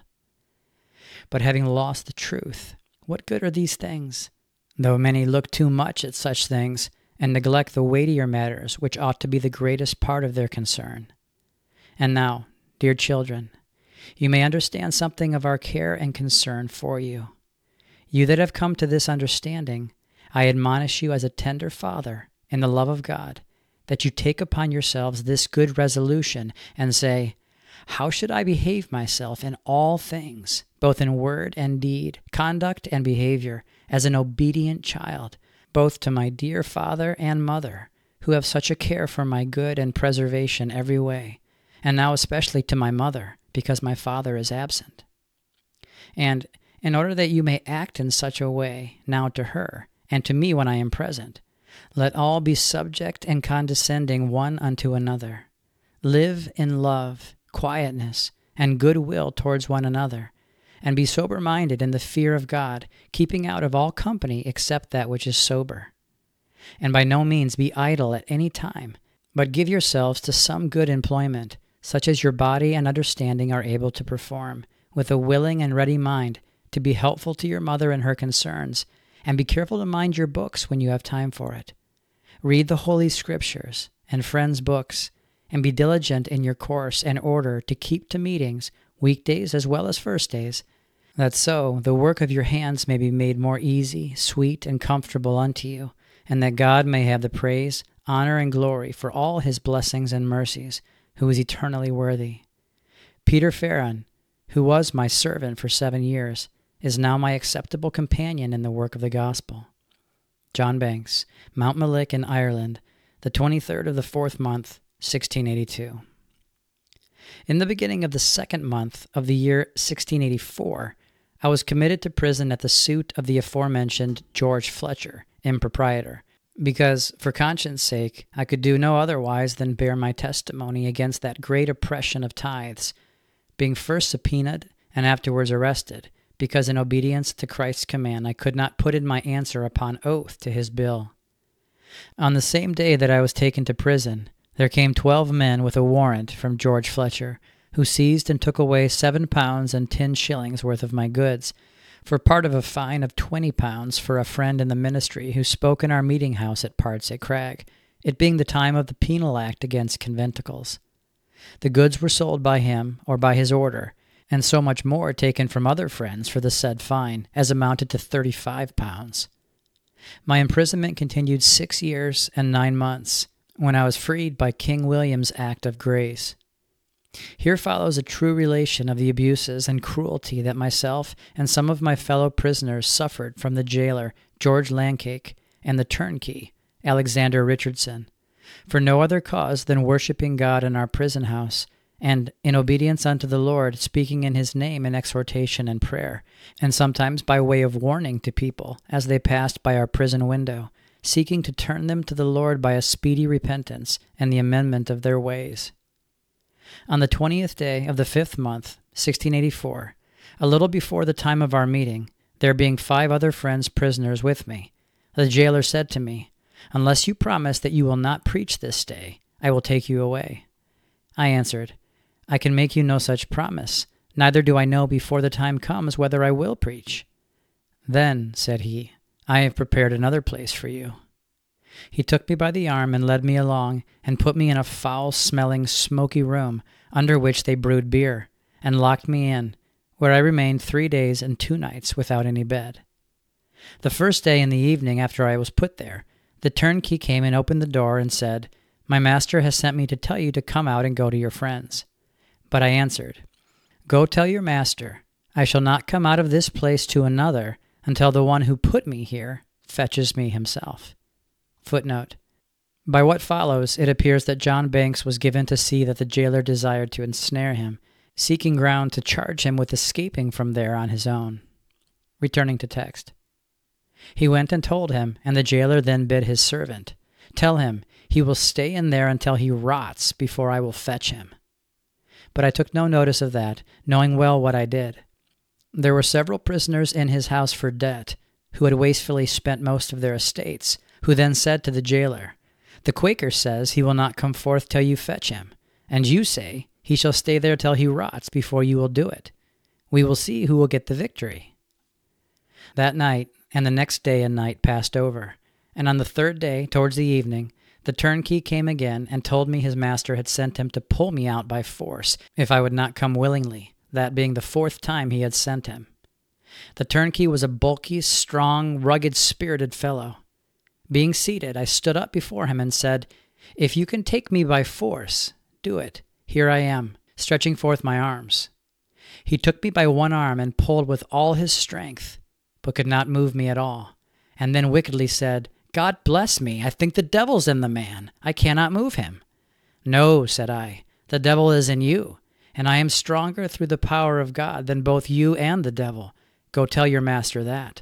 But having lost the truth, what good are these things? Though many look too much at such things, and neglect the weightier matters which ought to be the greatest part of their concern. And now, dear children, you may understand something of our care and concern for you. You that have come to this understanding, I admonish you as a tender father in the love of God, that you take upon yourselves this good resolution and say, how should I behave myself in all things, both in word and deed, conduct and behavior, as an obedient child, both to my dear father and mother, who have such a care for my good and preservation every way, and now especially to my mother, because my father is absent. And in order that you may act in such a way now to her, and to me when I am present, let all be subject and condescending one unto another. Live in love, quietness, and goodwill towards one another, and be sober-minded in the fear of God, keeping out of all company except that which is sober. And by no means be idle at any time, but give yourselves to some good employment, such as your body and understanding are able to perform, with a willing and ready mind, to be helpful to your mother in her concerns, and be careful to mind your books when you have time for it. Read the Holy Scriptures and friends' books, and be diligent in your course and order to keep to meetings, weekdays as well as first days, that so the work of your hands may be made more easy, sweet, and comfortable unto you, and that God may have the praise, honor, and glory for all His blessings and mercies, who is eternally worthy. Peter Farron, who was my servant for 7 years, is now my acceptable companion in the work of the gospel. John Banks, Mount Malik in Ireland, the 23rd of the 4th month, 1682. In the beginning of the 2nd month of the year 1684, I was committed to prison at the suit of the aforementioned George Fletcher, impropriator, because, for conscience' sake, I could do no otherwise than bear my testimony against that great oppression of tithes, being first subpoenaed and afterwards arrested, because in obedience to Christ's command I could not put in my answer upon oath to his bill. On the same day that I was taken to prison, there came 12 men with a warrant from George Fletcher, who seized and took away £7 and 10 shillings worth of my goods, for part of a fine of £20 for a friend in the ministry who spoke in our meeting house at Part's Crag, it being the time of the penal act against conventicles. The goods were sold by him or by his order, and so much more taken from other friends for the said fine, as amounted to £35. My imprisonment continued 6 years and 9 months, when I was freed by King William's Act of Grace. Here follows a true relation of the abuses and cruelty that myself and some of my fellow prisoners suffered from the jailer, George Lancake, and the turnkey, Alexander Richardson, for no other cause than worshiping God in our prison house, and, in obedience unto the Lord, speaking in His name in exhortation and prayer, and sometimes by way of warning to people as they passed by our prison window, seeking to turn them to the Lord by a speedy repentance and the amendment of their ways. On the 20th day of the 5th month, 1684, a little before the time of our meeting, there being 5 other friends prisoners with me, the jailer said to me, "Unless you promise that you will not preach this day, I will take you away." I answered, "I can make you no such promise, neither do I know before the time comes whether I will preach." "Then," said he, "I have prepared another place for you." He took me by the arm and led me along, and put me in a foul-smelling, smoky room, under which they brewed beer, and locked me in, where I remained 3 days and 2 nights without any bed. The first day in the evening after I was put there, the turnkey came and opened the door and said, "My master has sent me to tell you to come out and go to your friends." But I answered, Go tell your master, I shall not come out of this place to another until the one who put me here fetches me himself." Footnote. By what follows, it appears that John Banks was given to see that the jailer desired to ensnare him, seeking ground to charge him with escaping from there on his own. Returning to text. He went and told him, and the jailer then bid his servant, "Tell him he will stay in there until he rots before I will fetch him." But I took no notice of that, knowing well what I did. There were several prisoners in his house for debt, who had wastefully spent most of their estates, who then said to the jailer, "The Quaker says he will not come forth till you fetch him, and you say he shall stay there till he rots before you will do it. We will see who will get the victory." That night and the next day and night passed over, and on the third day, towards the evening, the turnkey came again and told me his master had sent him to pull me out by force if I would not come willingly, that being the fourth time he had sent him. The turnkey was a bulky, strong, rugged-spirited fellow. Being seated, I stood up before him and said, "If you can take me by force, do it. Here I am," stretching forth my arms. He took me by one arm and pulled with all his strength, but could not move me at all, and then wickedly said, "God bless me, I think the devil's in the man. I cannot move him." "No," said I, "the devil is in you, and I am stronger through the power of God than both you and the devil. Go tell your master that."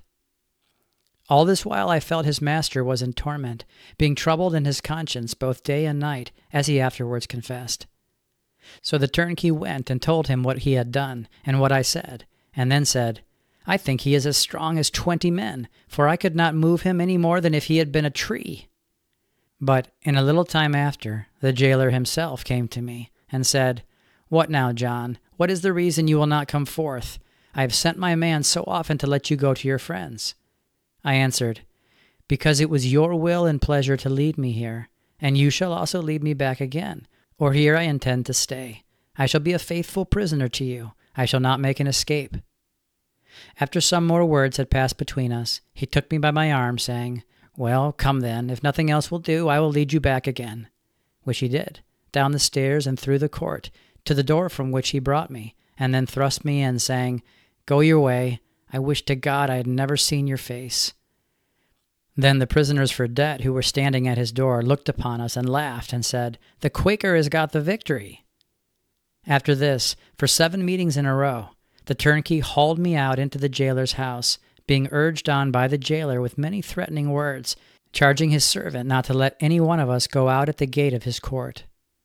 All this while I felt his master was in torment, being troubled in his conscience both day and night, as he afterwards confessed. So the turnkey went and told him what he had done, and what I said, and then said, "I think he is as strong as 20 men, for I could not move him any more than if he had been a tree." But in a little time after, the jailer himself came to me, and said, "What now, John? What is the reason you will not come forth? I have sent my man so often to let you go to your friends." I answered, "Because it was your will and pleasure to lead me here, and you shall also lead me back again, or here I intend to stay. I shall be a faithful prisoner to you. I shall not make an escape." After some more words had passed between us, he took me by my arm, saying, "Well, come then. If nothing else will do, I will lead you back again." Which he did, down the stairs and through the court, to the door from which he brought me, and then thrust me in, saying, "Go your way. I wish to God I had never seen your face." Then the prisoners for debt who were standing at his door looked upon us and laughed and said, "The Quaker has got the victory." After this, for 7 meetings in a row, the turnkey hauled me out into the jailer's house, being urged on by the jailer with many threatening words, charging his servant not to let any one of us go out at the gate of his court.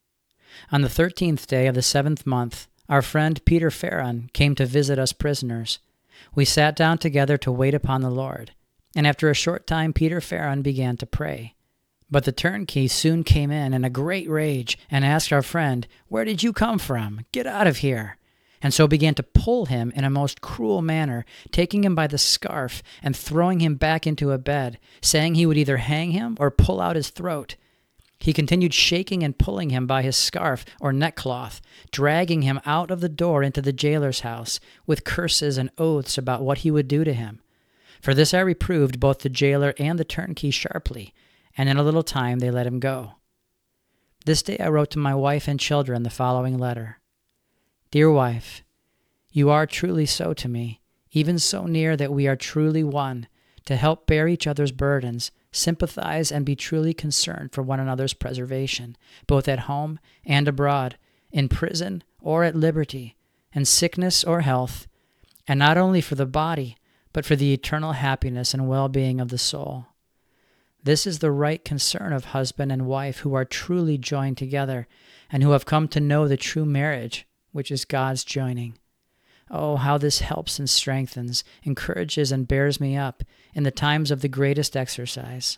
On the 13th day of the 7th month, our friend Peter Farron came to visit us prisoners. We sat down together to wait upon the Lord, and after a short time Peter Farron began to pray. But the turnkey soon came in a great rage and asked our friend, "Where did you come from? Get out of here!" And so began to pull him in a most cruel manner, taking him by the scarf and throwing him back into a bed, saying he would either hang him or pull out his throat. He continued shaking and pulling him by his scarf or neckcloth, dragging him out of the door into the jailer's house, with curses and oaths about what he would do to him. For this I reproved both the jailer and the turnkey sharply, and in a little time they let him go. This day I wrote to my wife and children the following letter. "Dear wife, you are truly so to me, even so near that we are truly one, to help bear each other's burdens, sympathize and be truly concerned for one another's preservation, both at home and abroad, in prison or at liberty, in sickness or health, and not only for the body, but for the eternal happiness and well-being of the soul. This is the right concern of husband and wife who are truly joined together, and who have come to know the true marriage, which is God's joining. Oh, how this helps and strengthens, encourages and bears me up in the times of the greatest exercise.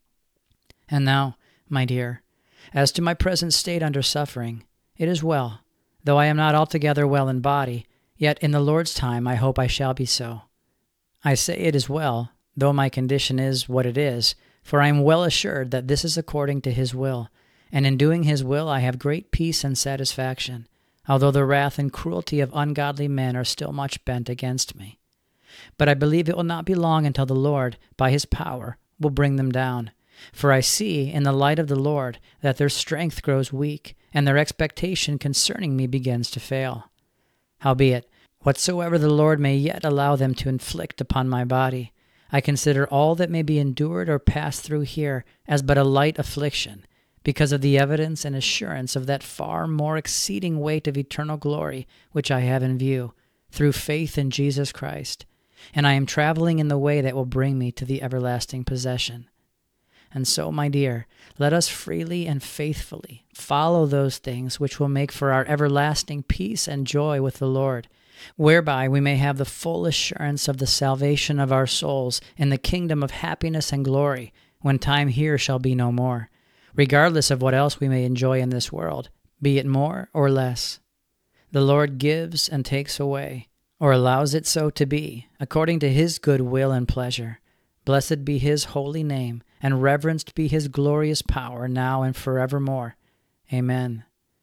And now, my dear, as to my present state under suffering, it is well. Though I am not altogether well in body, yet in the Lord's time I hope I shall be so. I say it is well, though my condition is what it is, for I am well assured that this is according to His will, and in doing His will I have great peace and satisfaction, although the wrath and cruelty of ungodly men are still much bent against me. But I believe it will not be long until the Lord, by His power, will bring them down. For I see, in the light of the Lord, that their strength grows weak, and their expectation concerning me begins to fail. Howbeit, whatsoever the Lord may yet allow them to inflict upon my body, I consider all that may be endured or passed through here as but a light affliction, because of the evidence and assurance of that far more exceeding weight of eternal glory which I have in view, through faith in Jesus Christ. And I am traveling in the way that will bring me to the everlasting possession. And so, my dear, let us freely and faithfully follow those things which will make for our everlasting peace and joy with the Lord, whereby we may have the full assurance of the salvation of our souls in the kingdom of happiness and glory, when time here shall be no more, regardless of what else we may enjoy in this world, be it more or less. The Lord gives and takes away, or allows it so to be, according to his good will and pleasure. Blessed be his holy name, and reverenced be his glorious power, now and forevermore. Amen.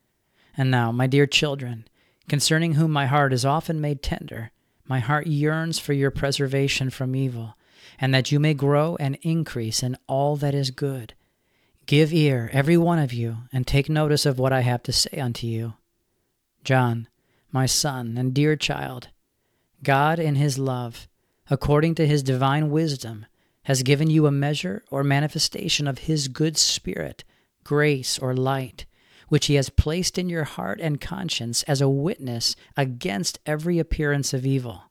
And now, my dear children, concerning whom my heart is often made tender, my heart yearns for your preservation from evil, and that you may grow and increase in all that is good. Give ear, every one of you, and take notice of what I have to say unto you. John, my son and dear child, God in his love, according to his divine wisdom, has given you a measure or manifestation of his good spirit, grace or light, which he has placed in your heart and conscience as a witness against every appearance of evil.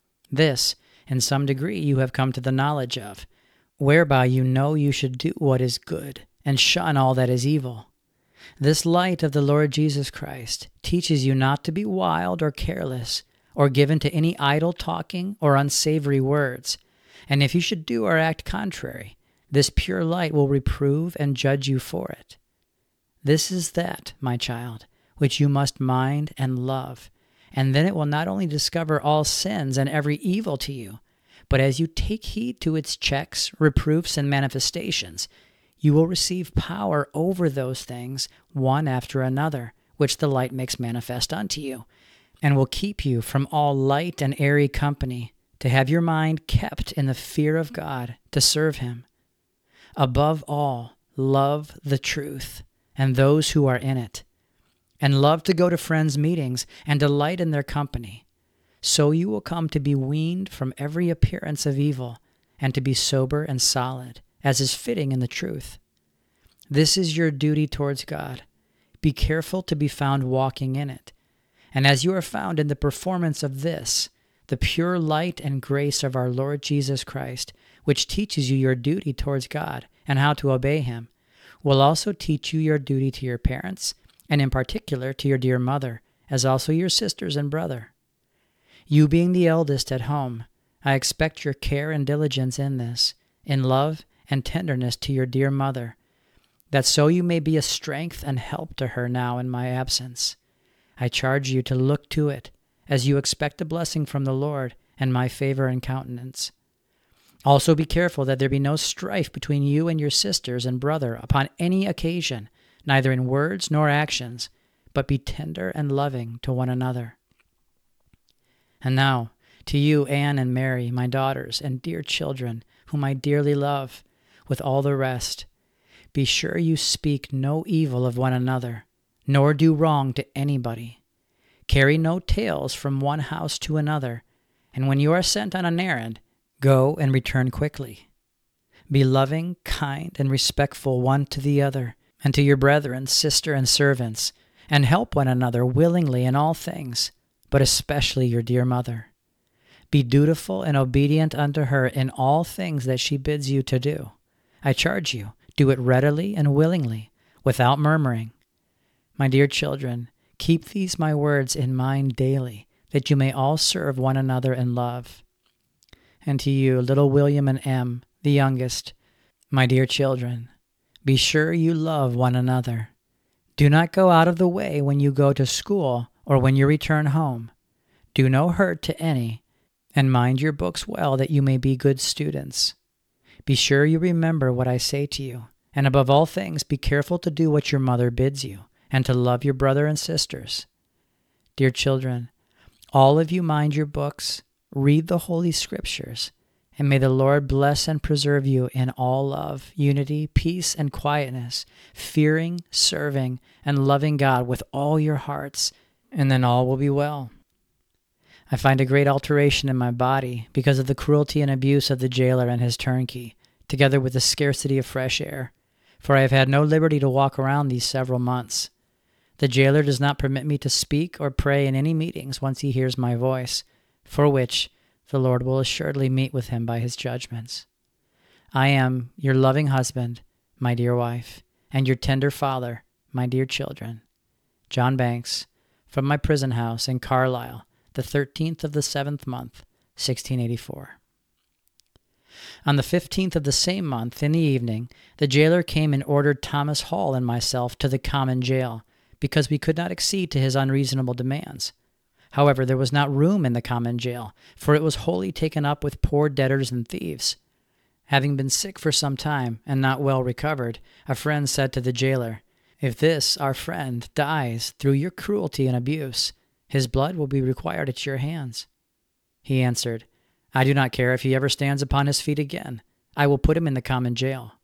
This, in some degree, you have come to the knowledge of, whereby you know you should do what is good, and shun all that is evil. This light of the Lord Jesus Christ teaches you not to be wild or careless, or given to any idle talking or unsavory words. And if you should do or act contrary, this pure light will reprove and judge you for it. This is that, my child, which you must mind and love, and then it will not only discover all sins and every evil to you, but as you take heed to its checks, reproofs, and manifestations, you will receive power over those things one after another, which the light makes manifest unto you, and will keep you from all light and airy company, to have your mind kept in the fear of God, to serve him. Above all, love the truth, and those who are in it, and love to go to friends' meetings, and delight in their company. So you will come to be weaned from every appearance of evil, and to be sober and solid, as is fitting in the truth. This is your duty towards God. Be careful to be found walking in it. And as you are found in the performance of this, the pure light and grace of our Lord Jesus Christ, which teaches you your duty towards God and how to obey him, will also teach you your duty to your parents, and in particular to your dear mother, as also your sisters and brother. You being the eldest at home, I expect your care and diligence in this, in love and tenderness to your dear mother, that so you may be a strength and help to her now in my absence. I charge you to look to it, as you expect a blessing from the Lord and my favor and countenance. Also be careful that there be no strife between you and your sisters and brother upon any occasion, neither in words nor actions, but be tender and loving to one another. And now, to you, Anne and Mary, my daughters and dear children, whom I dearly love, with all the rest, be sure you speak no evil of one another, nor do wrong to anybody. Carry no tales from one house to another, and when you are sent on an errand, go and return quickly. Be loving, kind, and respectful one to the other, and to your brethren, sister, and servants, and help one another willingly in all things, but especially your dear mother. Be dutiful and obedient unto her in all things that she bids you to do. I charge you, do it readily and willingly, without murmuring. My dear children, keep these my words in mind daily, that you may all serve one another in love. And to you, little William and Em, the youngest, my dear children, be sure you love one another. Do not go out of the way when you go to school or when you return home. Do no hurt to any, and mind your books well that you may be good students. Be sure you remember what I say to you, and above all things be careful to do what your mother bids you, and to love your brother and sisters. Dear children, all of you mind your books, read the Holy Scriptures, and may the Lord bless and preserve you in all love, unity, peace, and quietness, fearing, serving, and loving God with all your hearts, and then all will be well. I find a great alteration in my body because of the cruelty and abuse of the jailer and his turnkey, together with the scarcity of fresh air, for I have had no liberty to walk around these several months. The jailer does not permit me to speak or pray in any meetings once he hears my voice, for which the Lord will assuredly meet with him by his judgments. I am your loving husband, my dear wife, and your tender father, my dear children. John Banks, from my prison house in Carlisle, the 13th of the 7th month, 1684. On the 15th of the same month, in the evening, the jailer came and ordered Thomas Hall and myself to the common jail, because we could not accede to his unreasonable demands. However, there was not room in the common jail, for it was wholly taken up with poor debtors and thieves. Having been sick for some time and not well recovered, a friend said to the jailer, "If this, our friend, dies through your cruelty and abuse, his blood will be required at your hands." He answered, "I do not care if he ever stands upon his feet again. I will put him in the common jail."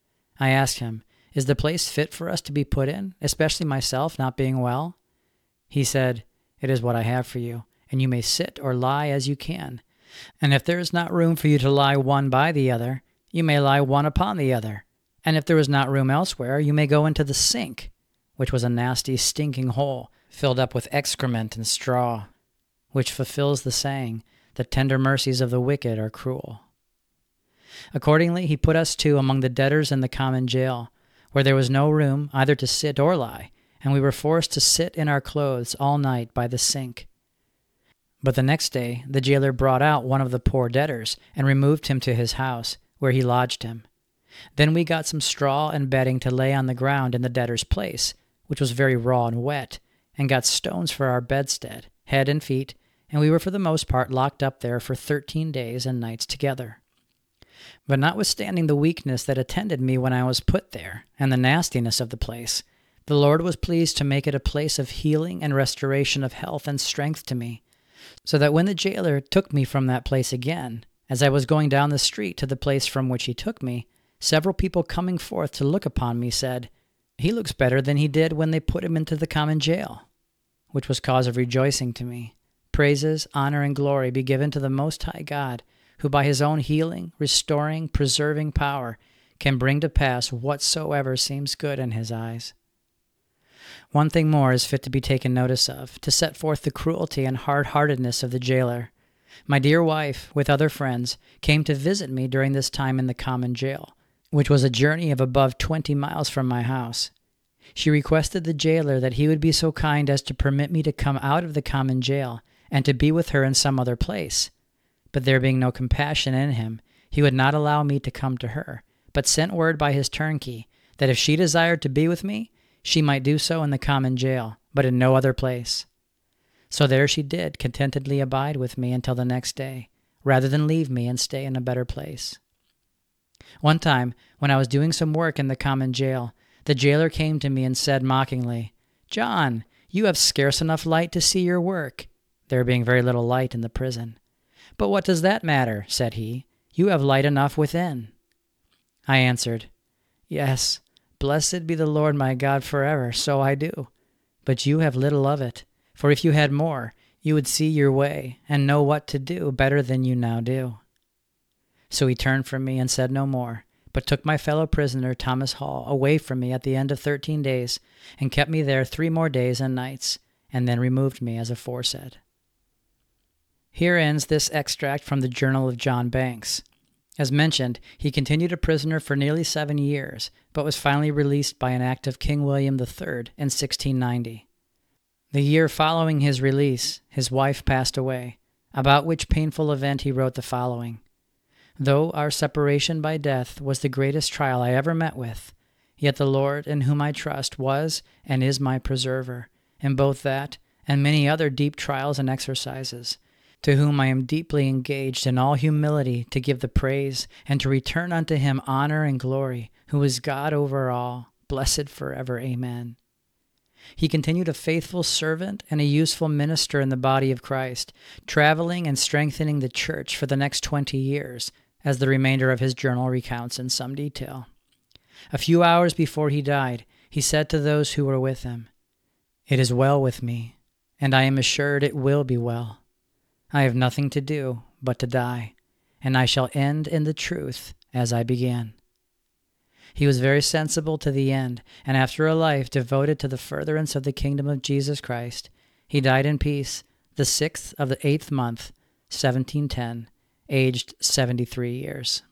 I asked him, "Is the place fit for us to be put in, especially myself not being well?" He said, "It is what I have for you, and you may sit or lie as you can. And if there is not room for you to lie one by the other, you may lie one upon the other. And if there is not room elsewhere, you may go into the sink," which was a nasty, stinking hole filled up with excrement and straw, which fulfills the saying, "The tender mercies of the wicked are cruel." Accordingly, he put us two among the debtors in the common jail, where there was no room either to sit or lie, and we were forced to sit in our clothes all night by the sink. But the next day the jailer brought out one of the poor debtors and removed him to his house, where he lodged him. Then we got some straw and bedding to lay on the ground in the debtor's place, which was very raw and wet, and got stones for our bedstead, head and feet, and we were for the most part locked up there for 13 days and nights together. But notwithstanding the weakness that attended me when I was put there, and the nastiness of the place, the Lord was pleased to make it a place of healing and restoration of health and strength to me, so that when the jailer took me from that place again, as I was going down the street to the place from which he took me, several people coming forth to look upon me said, "He looks better than he did when they put him into the common jail," which was cause of rejoicing to me. Praises, honor, and glory be given to the Most High God, who by his own healing, restoring, preserving power can bring to pass whatsoever seems good in his eyes. One thing more is fit to be taken notice of, to set forth the cruelty and hard-heartedness of the jailer. My dear wife, with other friends, came to visit me during this time in the common jail, which was a journey of above 20 miles from my house. She requested the jailer that he would be so kind as to permit me to come out of the common jail and to be with her in some other place. But there being no compassion in him, he would not allow me to come to her, but sent word by his turnkey that if she desired to be with me, she might do so in the common jail, but in no other place. So there she did contentedly abide with me until the next day, rather than leave me and stay in a better place. One time, when I was doing some work in the common jail, the jailer came to me and said mockingly, "John, you have scarce enough light to see your work," there being very little light in the prison. "But what does that matter?" said he. "You have light enough within." I answered, "Yes, blessed be the Lord my God forever, so I do. But you have little of it, for if you had more, you would see your way and know what to do better than you now do." So he turned from me and said no more, but took my fellow prisoner Thomas Hall away from me at the end of 13 days, and kept me there 3 more days and nights, and then removed me as aforesaid. Here ends this extract from the Journal of John Banks. As mentioned, he continued a prisoner for nearly 7 years, but was finally released by an act of King William III in 1690. The year following his release, his wife passed away, about which painful event he wrote the following: "Though our separation by death was the greatest trial I ever met with, yet the Lord, in whom I trust, was and is my preserver, in both that and many other deep trials and exercises, to whom I am deeply engaged in all humility to give the praise and to return unto him honor and glory, who is God over all, blessed forever. Amen." He continued a faithful servant and a useful minister in the body of Christ, traveling and strengthening the church for the next 20 years, as the remainder of his journal recounts in some detail. A few hours before he died, he said to those who were with him, "It is well with me, and I am assured it will be well. I have nothing to do but to die, and I shall end in the truth as I began. He was very sensible to the end, and after a life devoted to the furtherance of the kingdom of Jesus Christ, he died in peace, the 6th of the 8th month, 1710, aged 73 years.